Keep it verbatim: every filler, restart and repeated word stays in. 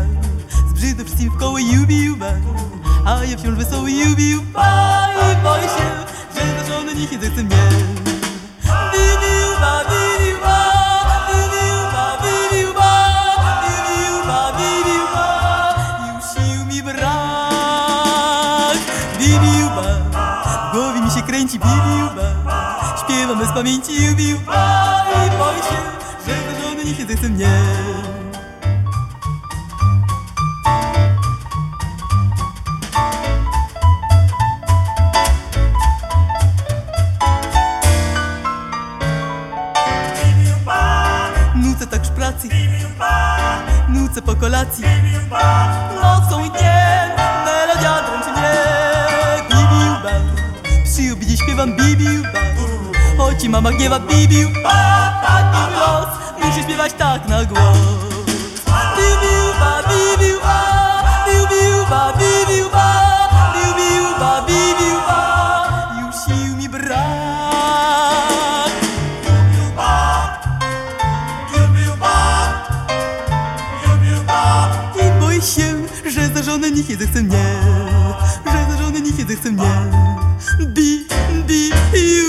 Zbrzydzę wszystkim w koło jubi juba, a ja wciąż wesoły jubi juba. I boję się, że ta żona niech nie zechce mnie. Bibi juba, bibi juba, bibi juba, bibi juba, bibi juba, bibi juba. Już sił mi brak. Bibi juba, w głowie mi się kręci bibi juba. Śpiewam bez pamięci jubi juba. I boję się, że ta żona niech nie zechce mnie. Nucę tak w pracy, nucę po kolacji, nocą i dniem, melodia dręczy mnie. Bibi juba, przy obiedzie śpiewam bibi juba, choć i mama gniewa bibi juba. Taki los, muszę śpiewać tak na głos. Bibi juba, bibi juba, bibi juba, bibi juba, bibi juba, bibi juba. Już sił mi brak. Się, że za żonę nikt nie zechce mnie, że za żonę nikt nie zechce mnie. Bi, bi,